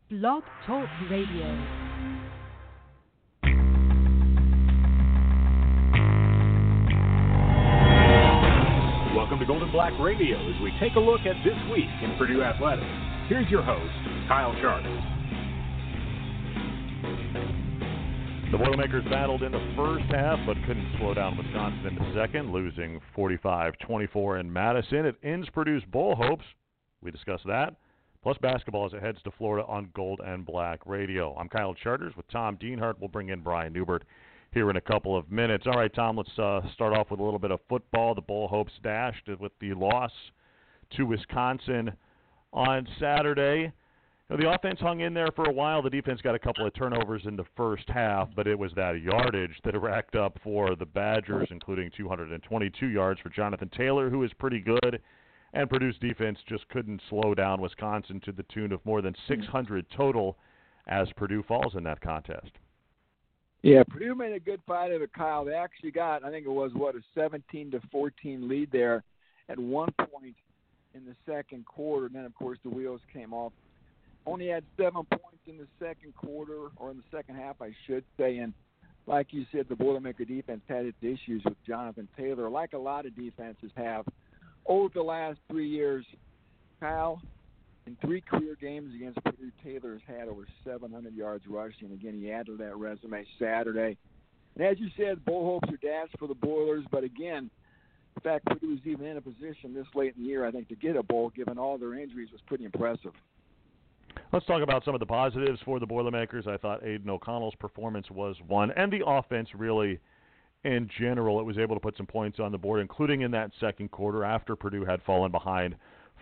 Blog Talk Radio. Welcome to Golden Black Radio as we take a look at this week in Purdue Athletics. Here's your host, Kyle Charters. The Boilermakers battled in the first half but couldn't slow down Wisconsin in the second, losing 45-24 in Madison. It ends Purdue's bowl hopes. We discuss that, plus basketball as it heads to Florida on Gold and Black Radio. I'm Kyle Charters with Tom Dienhart. We'll bring in Brian Newbert here in a couple of minutes. All right, Tom, let's start off with a little bit of football. The bowl hopes dashed with the loss to Wisconsin on Saturday. You know, the offense hung in there for a while. The defense got a couple of turnovers in the first half, but it was that yardage that racked up for the Badgers, including 222 yards for Jonathan Taylor, who is pretty good. And Purdue's defense just couldn't slow down Wisconsin to the tune of more than 600 total as Purdue falls in that contest. Yeah, Purdue made a good fight of it, Kyle. They actually got, I think it was, a 17-14 lead there at one point in the second quarter. And then, of course, the wheels came off. Only had 7 points in the second quarter, or in the second half, I should say. And like you said, the Boilermaker defense had its issues with Jonathan Taylor, like a lot of defenses have. Over the last 3 years, Kyle, in 3 career games against Purdue, Taylor has had over 700 yards rushing. Again, he added to that resume Saturday. And as you said, bowl hopes are dashed for the Boilers. But again, the fact Purdue was even in a position this late in the year, I think, to get a bowl, given all their injuries, was pretty impressive. Let's talk about some of the positives for the Boilermakers. I thought Aiden O'Connell's performance was one, and the offense really, in general, it was able to put some points on the board, including in that second quarter after Purdue had fallen behind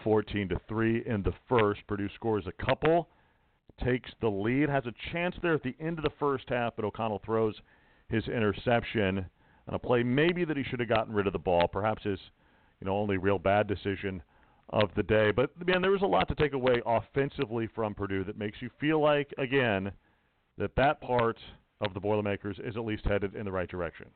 14-3 in the first. Purdue scores a couple, takes the lead, has a chance there at the end of the first half, but O'Connell throws his interception on a play maybe that he should have gotten rid of the ball, perhaps his only real bad decision of the day. But, man, there was a lot to take away offensively from Purdue that makes you feel like, again, that part of the Boilermakers is at least headed in the right direction.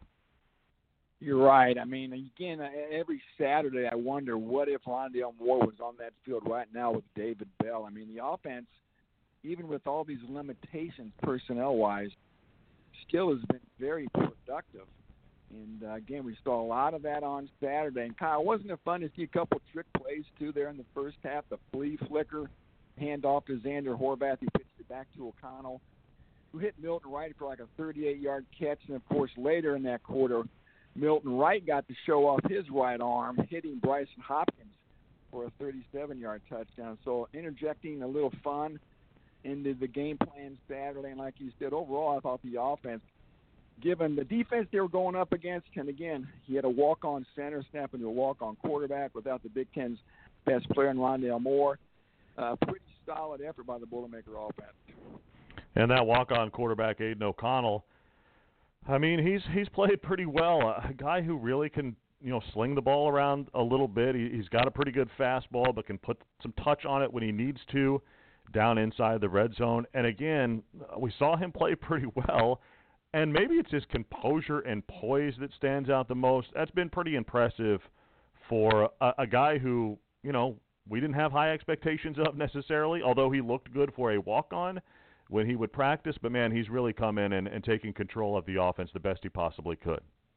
You're right. I mean, again, every Saturday I wonder what if Rondale Moore was on that field right now with David Bell. I mean, the offense, even with all these limitations personnel-wise, still has been very productive. And, again, we saw a lot of that on Saturday. And, Kyle, wasn't it fun to see a couple trick plays, too, there in the first half? The flea flicker, handoff to Xander Horvath. He pitched it back to O'Connell, who hit Milton Wright for like a 38-yard catch. And, of course, later in that quarter, Milton Wright got to show off his right arm, hitting Bryson Hopkins for a 37-yard touchdown. So interjecting a little fun into the game plan Saturday. And like you said, overall, I thought the offense, given the defense they were going up against, and again, he had a walk-on center snap into a walk-on quarterback without the Big Ten's best player in Rondale Moore. Pretty solid effort by the Boilermaker offense. And that walk-on quarterback, Aiden O'Connell, I mean, he's played pretty well. A guy who really can, sling the ball around a little bit. He's got a pretty good fastball, but can put some touch on it when he needs to down inside the red zone. And again, we saw him play pretty well. And maybe it's his composure and poise that stands out the most. That's been pretty impressive for a guy who, we didn't have high expectations of necessarily, although he looked good for a walk-on when he would practice. But, man, he's really come in and taken control of the offense the best he possibly could.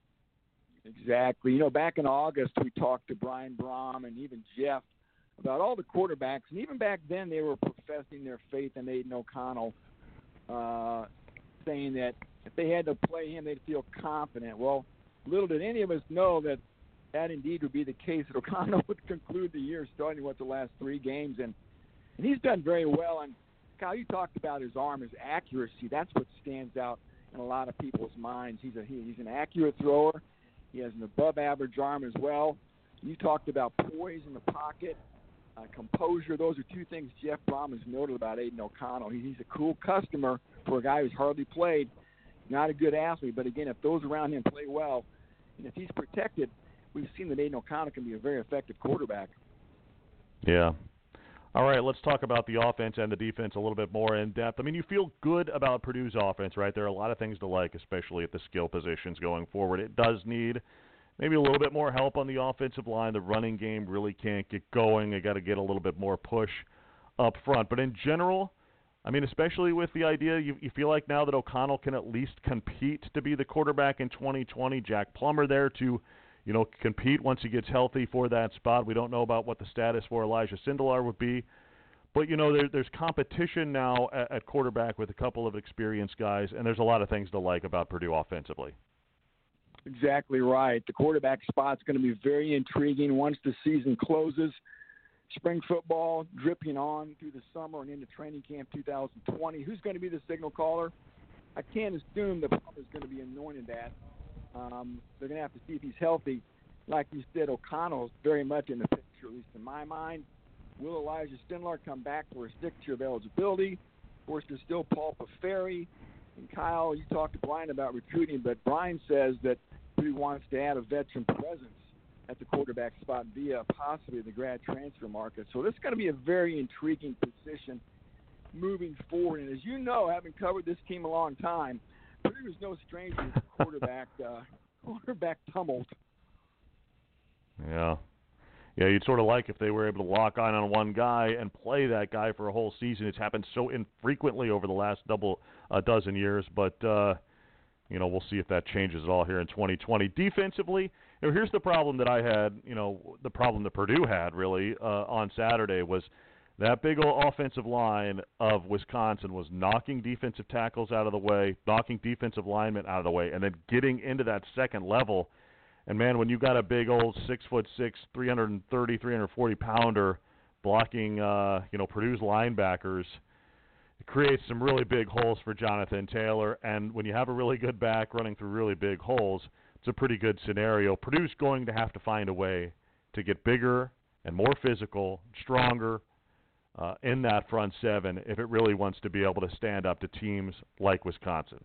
Exactly. Back in August, we talked to Brian Brom and even Jeff about all the quarterbacks. And even back then, they were professing their faith in Aiden O'Connell, saying that if they had to play him, they'd feel confident. Well, little did any of us know that indeed would be the case, that O'Connell would conclude the year starting with the last 3 games. And he's done very well. And, Kyle, you talked about his arm, his accuracy. That's what stands out in a lot of people's minds. He's an accurate thrower. He has an above-average arm as well. You talked about poise in the pocket, composure. Those are 2 things Jeff Brom has noted about Aiden O'Connell. He's a cool customer for a guy who's hardly played. Not a good athlete, but again, if those around him play well, and if he's protected, we've seen that Aiden O'Connell can be a very effective quarterback. Yeah. All right, let's talk about the offense and the defense a little bit more in depth. I mean, you feel good about Purdue's offense, right? There are a lot of things to like, especially at the skill positions going forward. It does need maybe a little bit more help on the offensive line. The running game really can't get going. They got to get a little bit more push up front. But in general, I mean, especially with the idea you feel like now that O'Connell can at least compete to be the quarterback in 2020. Jack Plummer there to, compete once he gets healthy for that spot. We don't know about what the status for Elijah Sindelar would be. But, there's competition now at quarterback with a couple of experienced guys, and there's a lot of things to like about Purdue offensively. Exactly right. The quarterback spot's going to be very intriguing once the season closes. Spring football dripping on through the summer and into training camp 2020. Who's going to be the signal caller? I can't assume that Plummer's going to be anointed that. They're going to have to see if he's healthy. Like you said, O'Connell's very much in the picture, at least in my mind. Will Elijah Sindelar come back for a 6-year of eligibility? Of course, there's still Paul Paferi. And Kyle, you talked to Brian about recruiting, but Brian says that he wants to add a veteran presence at the quarterback spot via possibly the grad transfer market. So this is going to be a very intriguing position moving forward. And as you know, having covered this team a long time, Purdue is no stranger to quarterback tumult. Yeah. Yeah, you'd sort of like if they were able to lock on one guy and play that guy for a whole season. It's happened so infrequently over the last dozen years, but we'll see if that changes at all here in 2020. Defensively, here's the problem that I had, the problem that Purdue had really on Saturday was that big old offensive line of Wisconsin was knocking defensive tackles out of the way, knocking defensive linemen out of the way, and then getting into that second level. And, man, when you got a big old 6'6", 330, 340-pounder blocking, Purdue's linebackers, it creates some really big holes for Jonathan Taylor. And when you have a really good back running through really big holes, it's a pretty good scenario. Purdue's going to have to find a way to get bigger and more physical, stronger in that front seven if it really wants to be able to stand up to teams like Wisconsin.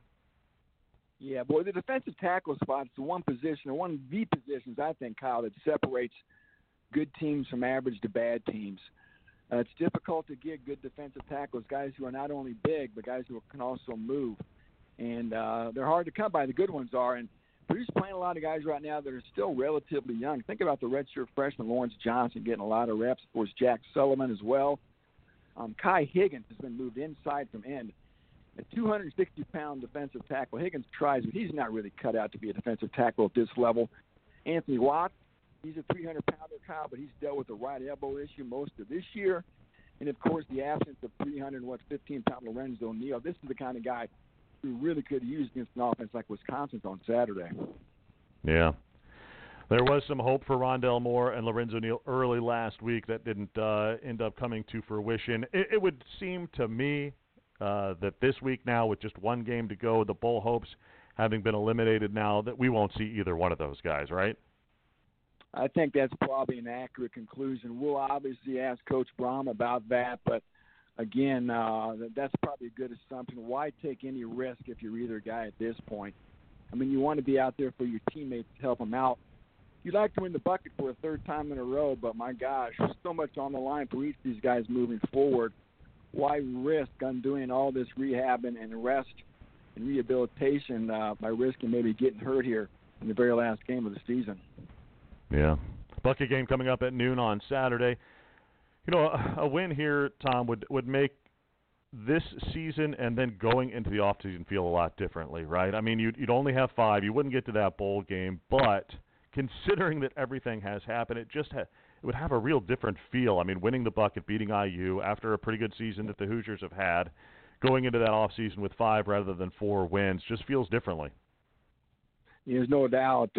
Yeah, boy, the defensive tackle spot is the one position, or one of the positions, I think, Kyle, that separates good teams from average to bad teams. It's difficult to get good defensive tackles, guys who are not only big, but guys who can also move. And they're hard to come by, the good ones are. And Purdue's playing a lot of guys right now that are still relatively young. Think about the redshirt freshman Lawrence Johnson getting a lot of reps. Of course, Jack Sullivan as well. Kai Higgins has been moved inside from end. A 260-pound defensive tackle. Higgins tries, but he's not really cut out to be a defensive tackle at this level. Anthony Watts, he's a 300-pounder, Kyle, but he's dealt with a right elbow issue most of this year. And, of course, the absence of 15-pound Lorenzo Neal. This is the kind of guy who really could use against an offense like Wisconsin's on Saturday. Yeah. There was some hope for Rondell Moore and Lorenzo Neal early last week that didn't end up coming to fruition. It would seem to me that this week now, with just one game to go, the Bull Hopes having been eliminated now, that we won't see either one of those guys, right? I think that's probably an accurate conclusion. We'll obviously ask Coach Brahm about that, but again, that's probably a good assumption. Why take any risk if you're either guy at this point? I mean, you want to be out there for your teammates to help them out. You'd like to win the bucket for a third time in a row, but my gosh, there's so much on the line for each of these guys moving forward. Why risk undoing all this rehab and rest and rehabilitation by risking maybe getting hurt here in the very last game of the season? Yeah. Bucket game coming up at noon on Saturday. A win here, Tom, would make this season and then going into the offseason feel a lot differently, right? I mean, you'd only have 5. You wouldn't get to that bowl game, but considering that everything has happened, it would have a real different feel. I mean, winning the bucket, beating IU after a pretty good season that the Hoosiers have had, going into that offseason with 5 rather than 4 wins just feels differently. There's no doubt.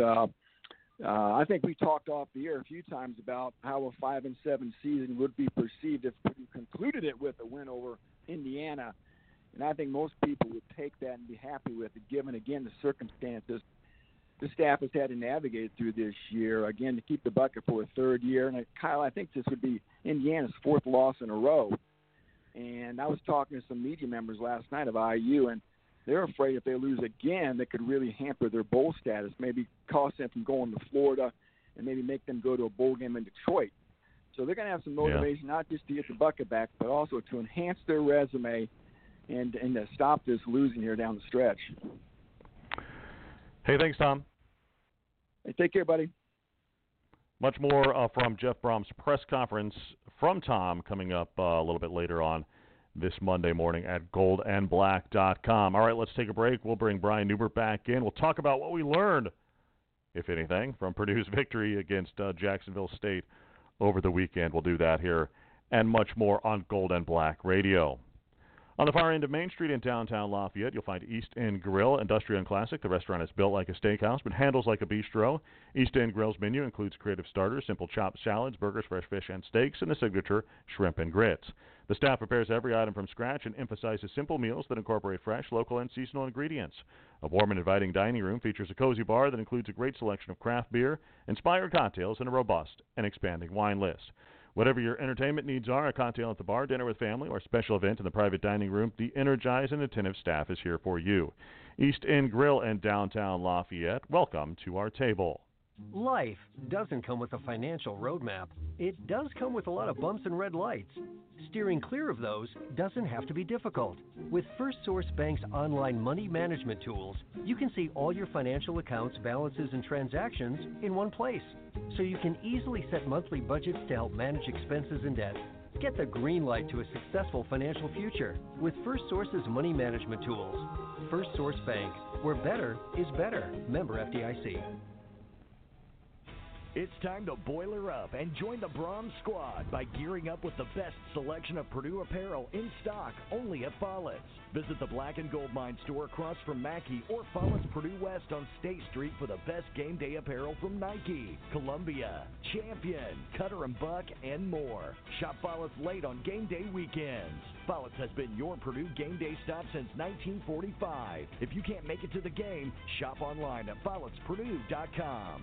I think we talked off the air a few times about how a 5-7 season would be perceived if we concluded it with a win over Indiana. And I think most people would take that and be happy with it, given, again, the circumstances the staff has had to navigate through this year, again, to keep the bucket for a third year. And, Kyle, I think this would be Indiana's 4th loss in a row. And I was talking to some media members last night of IU, and they're afraid if they lose again, that could really hamper their bowl status, maybe cost them from going to Florida and maybe make them go to a bowl game in Detroit. So they're going to have some motivation, not just to get the bucket back, but also to enhance their resume and to stop this losing here down the stretch. Hey, thanks, Tom. Hey, take care, buddy. Much more from Jeff Brahm's press conference from Tom coming up a little bit later on this Monday morning at goldandblack.com. All right, let's take a break. We'll bring Brian Newbert back in. We'll talk about what we learned, if anything, from Purdue's victory against Jacksonville State over the weekend. We'll do that here and much more on Gold and Black Radio. On the far end of Main Street in downtown Lafayette, you'll find East End Grill, industrial and classic. The restaurant is built like a steakhouse but handles like a bistro. East End Grill's menu includes creative starters, simple chopped salads, burgers, fresh fish, and steaks, and the signature shrimp and grits. The staff prepares every item from scratch and emphasizes simple meals that incorporate fresh, local, and seasonal ingredients. A warm and inviting dining room features a cozy bar that includes a great selection of craft beer, inspired cocktails, and a robust and expanding wine list. Whatever your entertainment needs are, a cocktail at the bar, dinner with family, or a special event in the private dining room, the energized and attentive staff is here for you. East End Grill in downtown Lafayette, welcome to our table. Life doesn't come with a financial roadmap. It does come with a lot of bumps and red lights. Steering clear of those doesn't have to be difficult. With First Source Bank's online money management tools, you can see all your financial accounts, balances, and transactions in one place, so you can easily set monthly budgets to help manage expenses and debt. Get the green light to a successful financial future with First Source's money management tools. First Source Bank, where better is better. Member FDIC. It's time to boiler up and join the Bronze Squad by gearing up with the best selection of Purdue apparel in stock only at Follett's. Visit the Black and Gold Mine store across from Mackey or Follett's Purdue West on State Street for the best game day apparel from Nike, Columbia, Champion, Cutter & Buck, and more. Shop Follett's late on game day weekends. Follett's has been your Purdue game day stop since 1945. If you can't make it to the game, shop online at follettspurdue.com.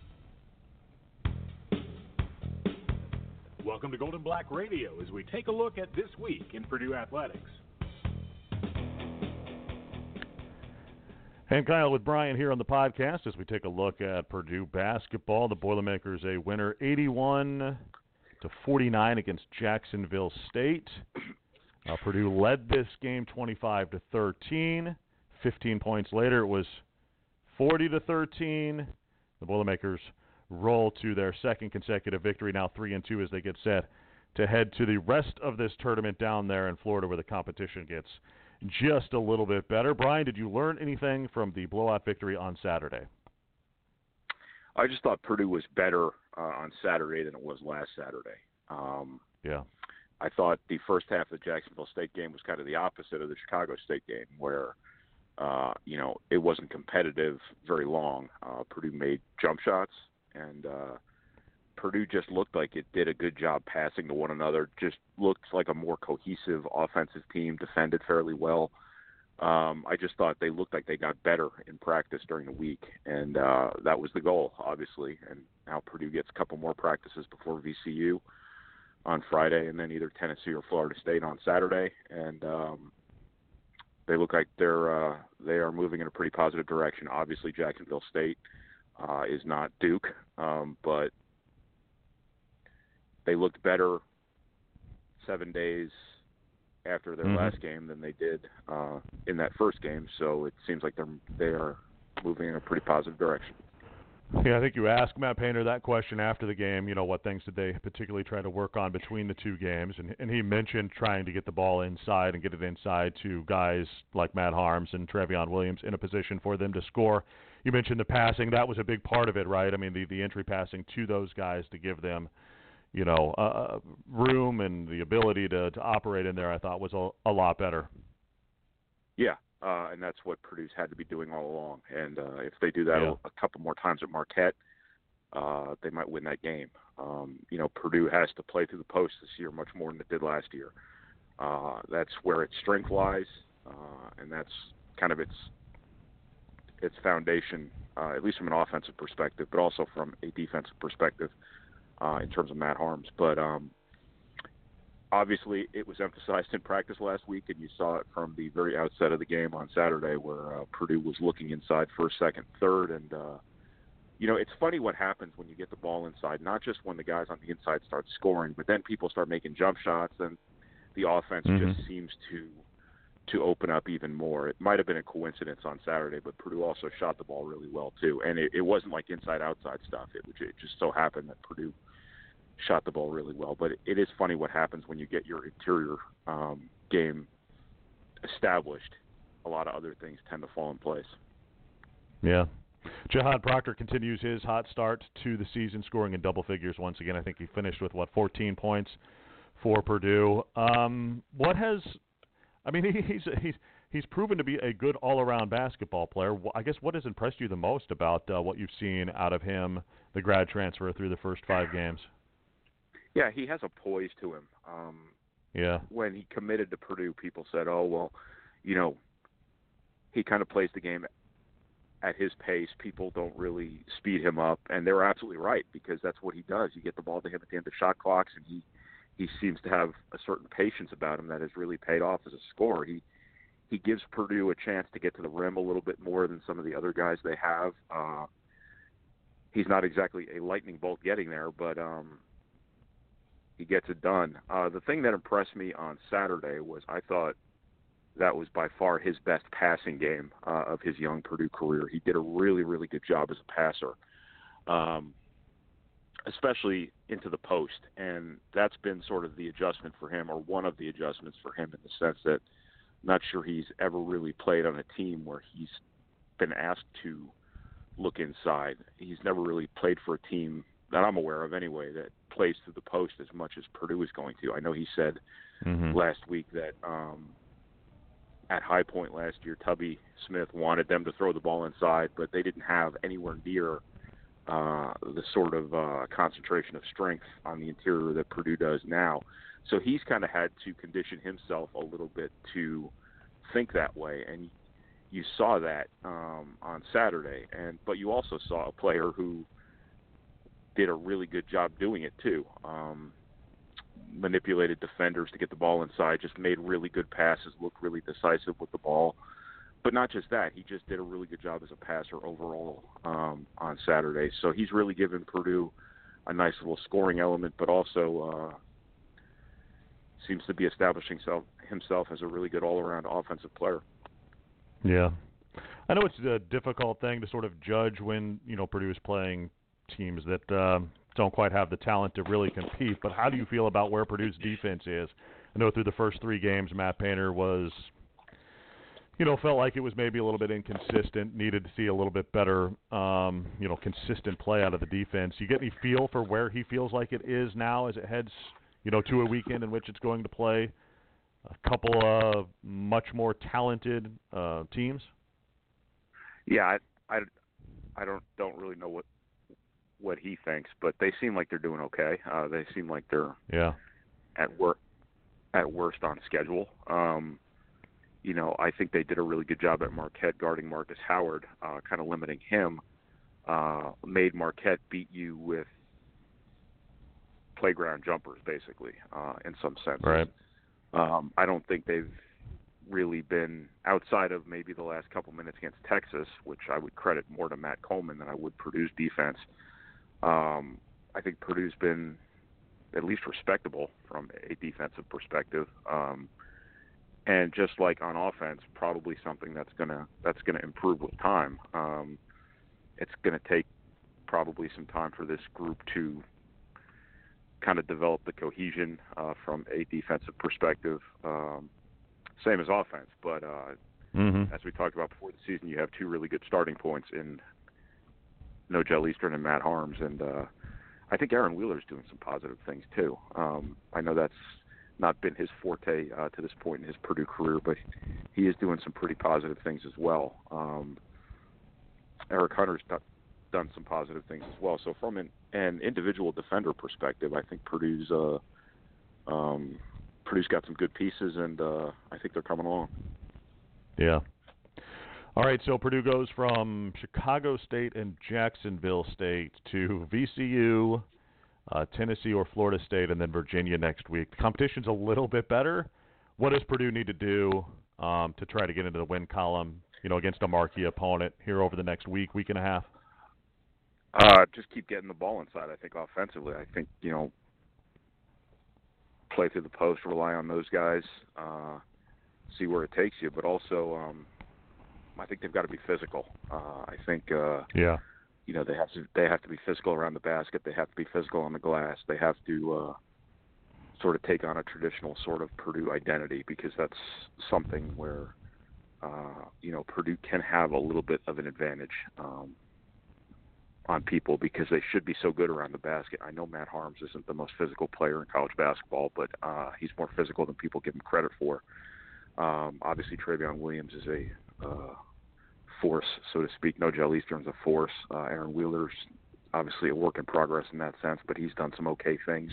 Welcome to Golden Black Radio as we take a look at this week in Purdue athletics. And Kyle with Brian here on the podcast as we take a look at Purdue basketball. The Boilermakers a winner 81-49 against Jacksonville State. Purdue led this game 25-13. 15 points later, it was 40-13. The Boilermakers roll to their second consecutive victory, now 3-2 as they get set to head to the rest of this tournament down there in Florida where the competition gets just a little bit better. Brian, did you learn anything from the blowout victory on Saturday? I just thought Purdue was better on Saturday than it was last Saturday. Yeah. I thought the first half of the Jacksonville State game was kind of the opposite of the Chicago State game where, it wasn't competitive very long. Purdue made jump shots. And Purdue just looked like it did a good job passing to one another, just looked like a more cohesive offensive team, defended fairly well. I just thought they looked like they got better in practice during the week, and that was the goal, obviously. And now Purdue gets a couple more practices before VCU on Friday, and then either Tennessee or Florida State on Saturday. And they look like they are moving in a pretty positive direction. Obviously, Jacksonville State is not Duke, but they looked better 7 days after their last game than they did in that first game. So it seems like they are moving in a pretty positive direction. Yeah, I think you asked Matt Painter that question after the game, what things did they particularly try to work on between the two games, and he mentioned trying to get the ball inside and get it inside to guys like Matt Harms and Trevion Williams in a position for them to score. You mentioned the passing. That was a big part of it, right? I mean, the entry passing to those guys to give them, room and the ability to operate in there, I thought was a lot better. Yeah, and that's what Purdue's had to be doing all along. And if they do that a couple more times at Marquette, they might win that game. Purdue has to play through the post this year much more than it did last year. That's where its strength lies, and that's kind of its foundation, at least from an offensive perspective, but also from a defensive perspective in terms of Matt Harms. But obviously it was emphasized in practice last week, and you saw it from the very outset of the game on Saturday where Purdue was looking inside first, second, third. And, it's funny what happens when you get the ball inside, not just when the guys on the inside start scoring, but then people start making jump shots, and the offense just seems to open up even more. It might have been a coincidence on Saturday, but Purdue also shot the ball really well too. And it wasn't like inside-outside stuff. It just so happened that Purdue shot the ball really well. But it is funny what happens when you get your interior game established, a lot of other things tend to fall in place. Yeah. Jahan Proctor continues his hot start to the season, scoring in double figures once again. I think he finished with, 14 points for Purdue. He's proven to be a good all-around basketball player. I guess what has impressed you the most about what you've seen out of him, the grad transfer, through the first 5 games? Yeah, he has a poise to him. When he committed to Purdue, people said, he kind of plays the game at his pace. People don't really speed him up, and they were absolutely right, because that's what he does. You get the ball to him at the end of shot clocks, and he seems to have a certain patience about him that has really paid off as a scorer. He gives Purdue a chance to get to the rim a little bit more than some of the other guys they have. He's not exactly a lightning bolt getting there, but he gets it done. The thing that impressed me on Saturday was I thought that was by far his best passing game of his young Purdue career. He did a really, really good job as a passer, especially into the post. And that's been sort of the adjustment for him, or one of the adjustments for him, in the sense that I'm not sure he's ever really played on a team where he's been asked to look inside. He's never really played for a team that I'm aware of anyway that plays through the post as much as Purdue is going to. I know he said last week that at High Point last year, Tubby Smith wanted them to throw the ball inside, but they didn't have anywhere near the sort of concentration of strength on the interior that Purdue does now. So he's kind of had to condition himself a little bit to think that way, and you saw that on Saturday. But you also saw a player who did a really good job doing it too. Manipulated defenders to get the ball inside, just made really good passes, looked really decisive with the ball. But not just that, he just did a really good job as a passer overall on Saturday. So he's really given Purdue a nice little scoring element, but also seems to be establishing himself as a really good all-around offensive player. Yeah. I know it's a difficult thing to sort of judge when, Purdue is playing teams that don't quite have the talent to really compete, but how do you feel about where Purdue's defense is? I know through the first 3 games, Matt Painter was, felt like it was maybe a little bit inconsistent, needed to see a little bit better, consistent play out of the defense. You get any feel for where he feels like it is now as it heads, to a weekend in which it's going to play a couple of much more talented teams? Yeah, I don't really know what he thinks, but they seem like they're doing okay. They seem like they're at worst on schedule. I think they did a really good job at Marquette guarding Marcus Howard, kind of limiting him. Made Marquette beat you with playground jumpers, basically, in some sense. Right. I don't think they've really been, outside of maybe the last couple minutes against Texas, which I would credit more to Matt Coleman than I would Purdue's defense. I think Purdue's been at least respectable from a defensive perspective, and just like on offense, probably something that's gonna improve with time. It's gonna take probably some time for this group to kind of develop the cohesion from a defensive perspective, same as offense. But as we talked about before the season, you have 2 really good starting points in Nojel Eastern and Matt Harms, and I think Aaron Wheeler's doing some positive things too. I know that's not been his forte to this point in his Purdue career, but he is doing some pretty positive things as well. Eric Hunter's done some positive things as well. So from an individual defender perspective, I think Purdue's got some good pieces, and I think they're coming along. Yeah. All right, so Purdue goes from Chicago State and Jacksonville State to VCU, Tennessee or Florida State, and then Virginia next week. The competition's a little bit better. What does Purdue need to do to try to get into the win column, against a marquee opponent here over the next week and a half? Just keep getting the ball inside, I think, offensively. I think, play through the post, rely on those guys, see where it takes you, but also I think they've got to be physical. I think they have to be physical around the basket. They have to be physical on the glass. They have to sort of take on a traditional sort of Purdue identity, because that's something where, Purdue can have a little bit of an advantage on people, because they should be so good around the basket. I know Matt Harms isn't the most physical player in college basketball, but he's more physical than people give him credit for. Obviously, Travion Williams is a force, so to speak. Nojel Eastern's a force. Aaron Wheeler's obviously a work in progress in that sense, but he's done some okay things.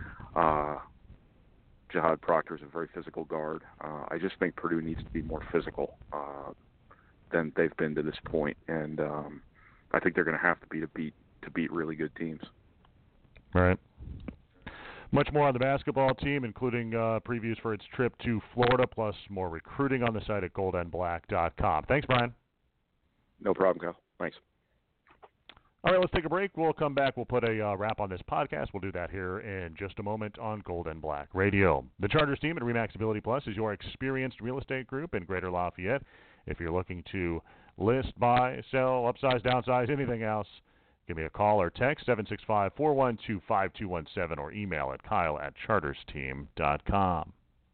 Jihad Proctor's a very physical guard. I just think Purdue needs to be more physical than they've been to this point, and I think they're going to have to be to beat really good teams. Right. Much more on the basketball team, including previews for its trip to Florida, plus more recruiting on the site at goldandblack.com. Thanks, Brian. No problem, Kyle. Thanks. All right, let's take a break. We'll come back. We'll put a wrap on this podcast. We'll do that here in just a moment on Gold and Black Radio. The Charters team at RE/MAX Ability Plus is your experienced real estate group in Greater Lafayette. If you're looking to list, buy, sell, upsize, downsize, anything else, give me a call or text 765-412-5217 or email at kyle@chartersteam.com.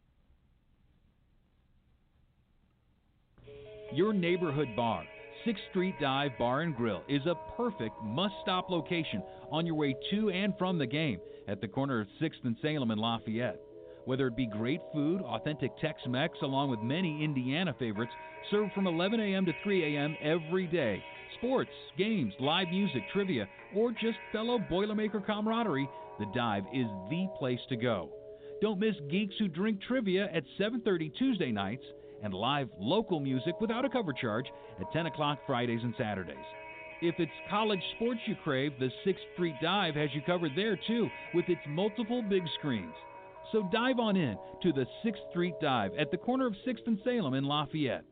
Your neighborhood bar, 6th Street Dive Bar and Grill, is a perfect must-stop location on your way to and from the game at the corner of 6th and Salem in Lafayette. Whether it be great food, authentic Tex-Mex, along with many Indiana favorites, served from 11 a.m. to 3 a.m. every day, sports, games, live music, trivia, or just fellow Boilermaker camaraderie, the Dive is the place to go. Don't miss Geeks Who Drink Trivia at 7:30 Tuesday nights, and live local music without a cover charge at 10 o'clock Fridays and Saturdays. If it's college sports you crave, the 6th Street Dive has you covered there too, with its multiple big screens. So dive on in to the 6th Street Dive at the corner of 6th and Salem in Lafayette.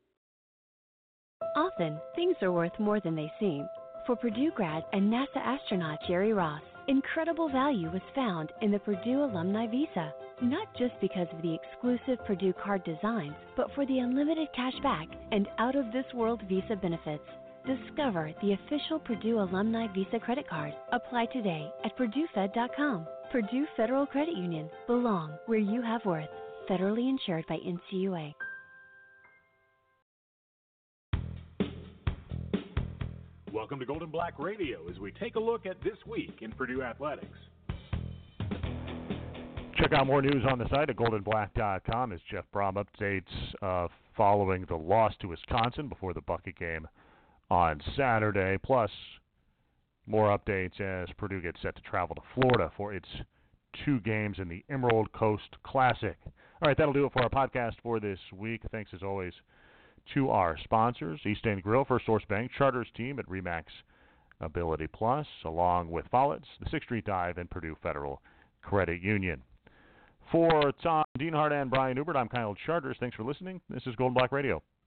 Often, things are worth more than they seem. For Purdue grad and NASA astronaut Jerry Ross, incredible value was found in the Purdue Alumni Visa. Not just because of the exclusive Purdue card designs, but for the unlimited cash back and out-of-this-world visa benefits. Discover the official Purdue Alumni Visa credit card. Apply today at PurdueFed.com. Purdue Federal Credit Union. Belong where you have worth. Federally insured by NCUA. Welcome to Gold and Black Radio as we take a look at this week in Purdue athletics. Check out more news on the site at goldandblack.com as Jeff Brom updates following the loss to Wisconsin before the Bucket game on Saturday, plus more updates as Purdue gets set to travel to Florida for its 2 games in the Emerald Coast Classic. All right, that'll do it for our podcast for this week. Thanks, as always, to our sponsors, East End Grill, First Source Bank, Charters team at RE/MAX Ability Plus, along with Follett's, the 6th Street Dive, and Purdue Federal Credit Union. For Tom Dienhart and Brian Ubert, I'm Kyle Charters. Thanks for listening. This is Gold and Black Radio.